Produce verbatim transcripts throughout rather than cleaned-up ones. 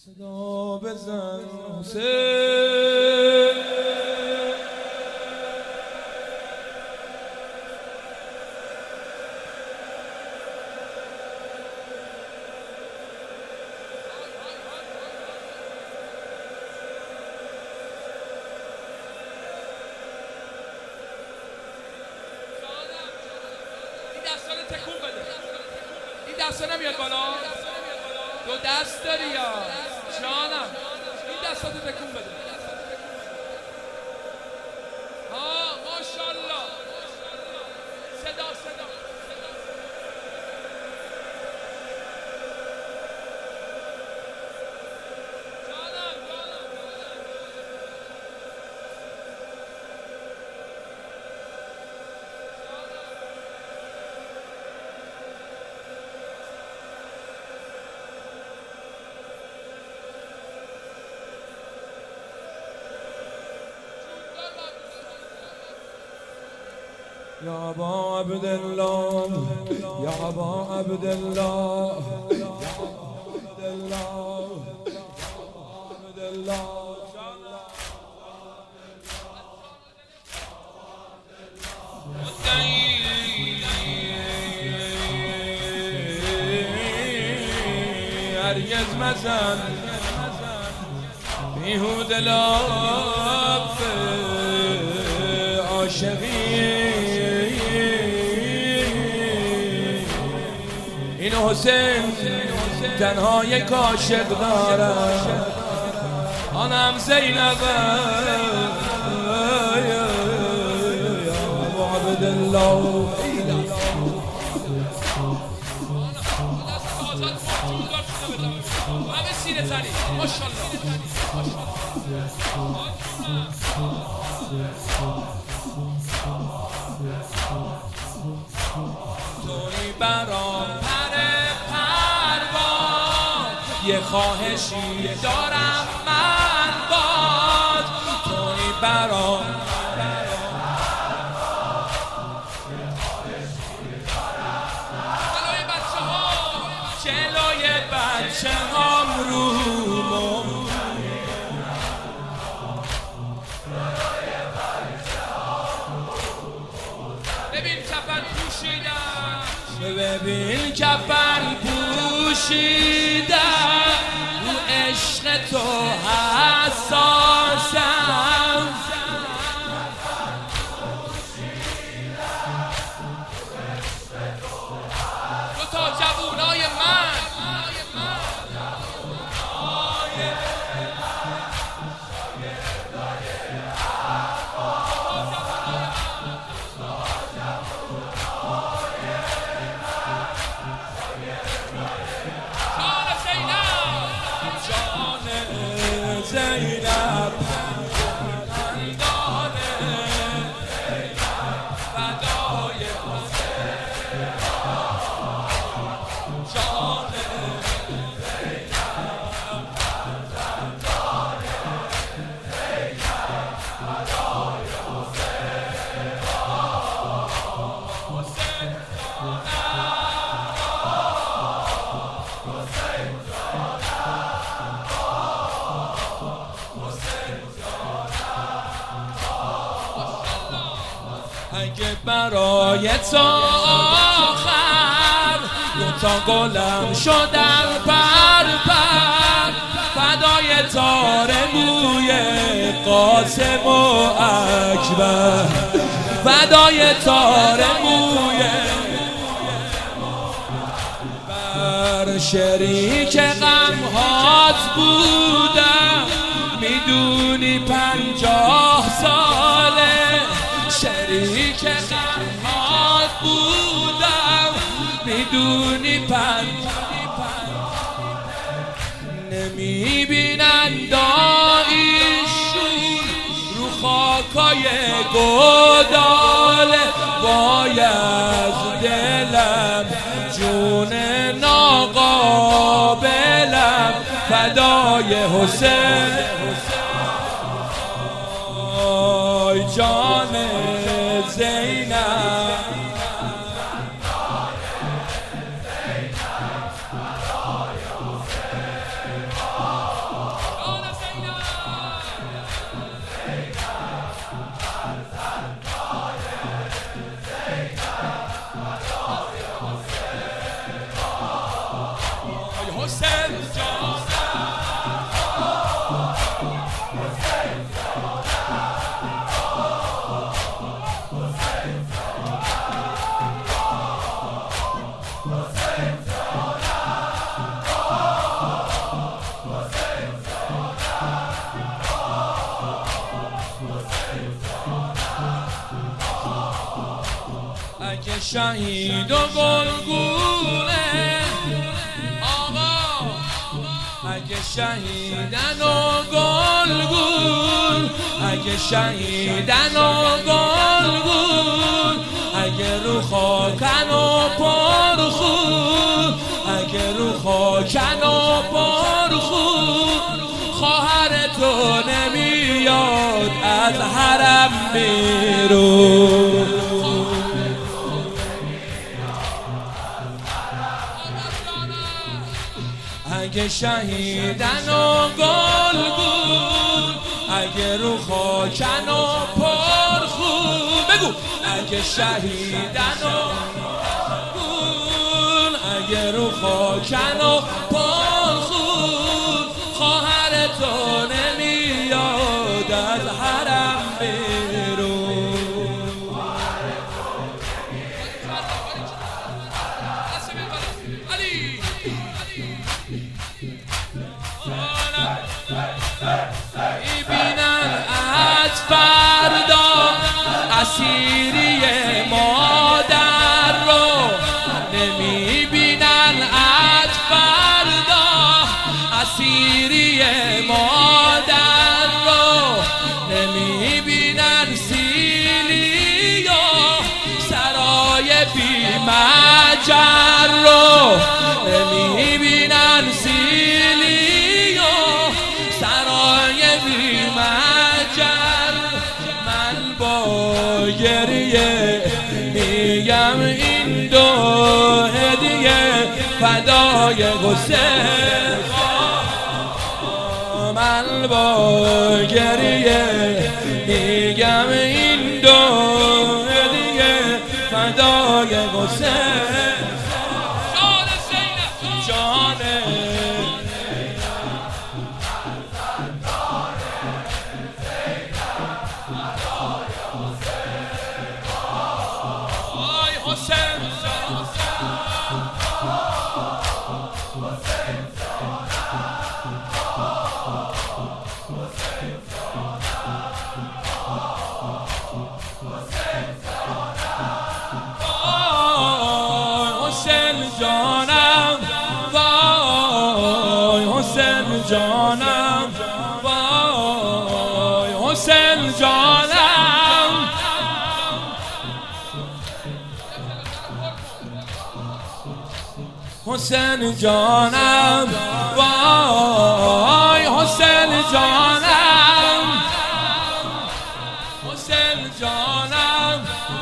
صدا بزن حسین، این دستا رو تکون بده. این دستا نمیاد بالا. دو دست داری یا جانم، این دستا رو تکون بده. ها ماشاءالله. صدا صدا جانم جانم. یا ابا عبدالله، یا ابا عبدالله، یا ابا عبدالله، عبدالله. هرگز مزن بیهوده لاف عاشقی. این حسین تنها یک عاشق دارد، آنم زینب. یا ابا عبدالله، همه سینه زنی ماشاءالله. توی برام پر پرواز، یه خواهشی دارم من باز. توی برام جلوی بچه ها، جلوی بچه هم رومو ببین کفن پوشیدم، ببین کفن پوشیدم. رو عشق تو حساسم. دو تا جوونای من زینب اگه برای تو آخر دو تا گلم شدن پر پر، فدای تار موی قاسم و اکبر، فدای تار موی بر شریک غمهات بودم. میدونی پنجاه ساله شریک غمهات بودم. میدونی پنج نمیبینن دایشون رو خاکای گوداله. وای از دلم جون ناقابلم، فدای حسین. آی جان زینب، شهید و گلگونه آقا، اگه شهیدن و گلگون، اگه شهیدن و گلگون، اگه رو خاکن و پرخون، اگه رو خاکن و پرخون، خواهر تو نمیاد از حرم بیرون. اگه شهیدن و گلگون، اگه رو خاکن و پرخون، بگو اگه شهیدن و گلگون، اگه رو خاکن و پرخون، خواهر تو نمیاد از حرم بیرون. میبینن از فردا اسیری مادر رو، نمیبینن از فردا اسیری مادر رو، نمیبینن سیلی و سرای بی مجر رو، نمیبینن سیلی و سرای بی مجر. من با گریه میگم این دو هدیه فدای حسین، من با گریه میگم این دو هدیه فدای حسین. جان زینب جان جانم، وای حسین جانم، وای حسین جانم. حسین جانم، وای حسین جانم، حسین جانم،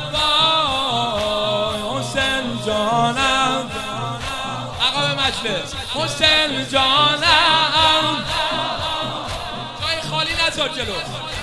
وای حسین جانم. عقب مجلس حسین جانم، جای خالی نذار جلو.